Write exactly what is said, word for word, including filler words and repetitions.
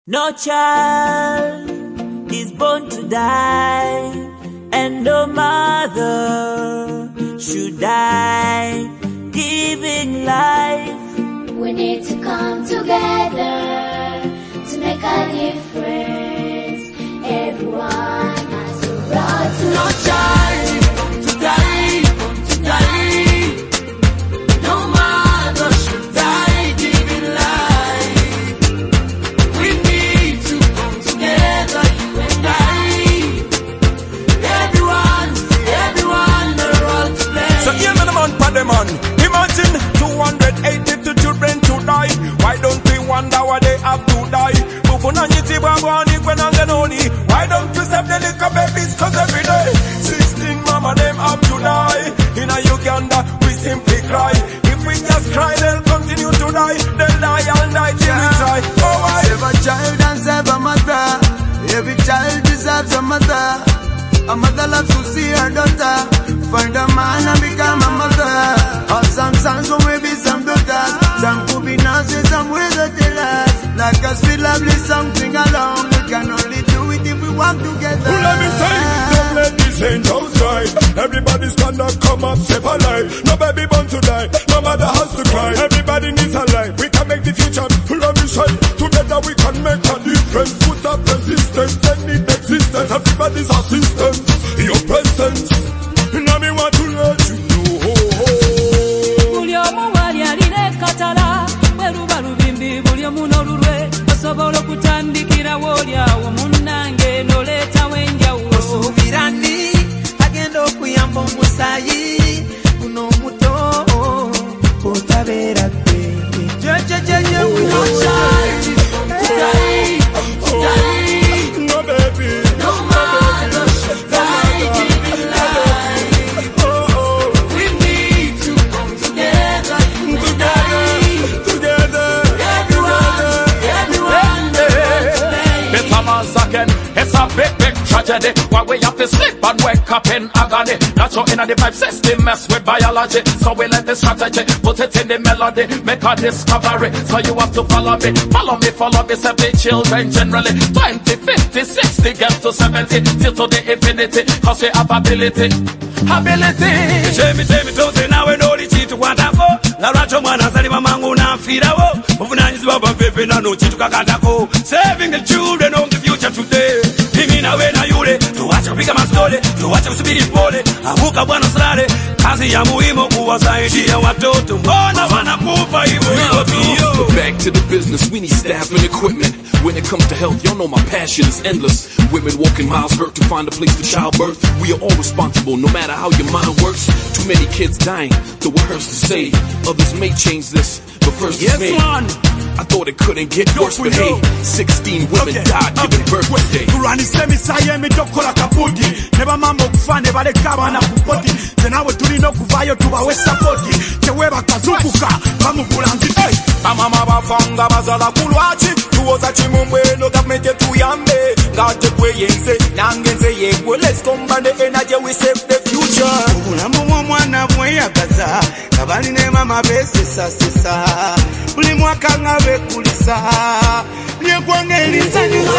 No child is born to die, and no mother should die giving life. We need to come together to make a difference. Everyone has a right to no child to die, to die. No mother should die giving life. We need to come together, you and I. Everyone, everyone, the role to play. So hear me the man, for the man. Imagine two hundred eighty-two children to die. Why don't we wonder why they have to die? Why don't you save the little babies? Cause every day sixteen mama them have to die. In a Uganda we simply cry. If we just cry they'll continue to die. They'll die all night till we try. Oh why? Save a child and save a mother. Every child deserves a mother. A mother loves to see her daughter find a man and become a mother. Or some sons or maybe some daughters. Some could be nurses, some with the tellers. Like us feel lovely, something alone. We can only do it if we work together. Who let me say, don't let this angel outside. Everybody stand up, come up, save a life. No baby born to die, no mother has to cry. Everybody needs a life, we can make the future. Who let me say, together we can make a difference. Put up resistance, they need existence. Everybody's assistance, your presence. Now me want to let you know. Bulyomu wali aline katala, weruba lubimbi bulyomu n'olulwe. Osobola okutandikira w'olyawo munnange n'oleeta wenjawulo. Osuubirani agenda okuyamba omusaayi guno omuto otabeera gwe. Jejejeje no child to die, to die. No baby, no mother should die giving life. Oh, oh. We need to come together, together, together. Everyone, everyone, hey. Better man second, it's a big, big tragedy. Why we have to sleep and wake up in agony. Natural in the pipe system mess with biology. So we let the strategy, put it in the melody, make a discovery. So you have to follow me, follow me, follow me. Seventy children generally, twenty, fifty, sixty, get to seventy, till to the infinity. Cause we have ability, ability. Shemi, shemi, tose na we know the chitu kwatako. La racho mwana sali mamangu na mfirawo. Mfunanyizi baba pepe na no chitu kakatako. Saving the children of the future today. Mimi na we na yule, tuwache kupika mastole, tuwache kusubiri pole. Amuka bwana salale, kazi ya muhimu kuwasaidia watoto. Mbona wanakufa hivyo hivyo? Back to the business, we need staff and equipment. When it comes to health, y'all know my passion is endless. Women walking miles hurt to find a place for childbirth. We are all responsible, no matter how your mind works. Too many kids dying, the worst to say. Others may change this, but first yes, it's me. Man. I thought it couldn't get worse, but hey, sixteen women okay. died okay. giving birth today. Kurani semi saye mi dokola kapudi. Neba mambo kufane bale kaba na kupoti. Tenawe tulino kuvayo tubawe sapoti. Cheweba kazukuka, kamu kulanzi. Hey! Amama bafanga bazala kulwachi. Tuoza chimumbwe no government tuyambe. Ngate kwe yense, nangenze yekwe. Let's combine the energy, we save the future. Ulambu mwa mwana mwe agaza. Kabali ne mama bese sasisa. Uli mwaka ngabe kulisa. Nye kwa ngeli sanyu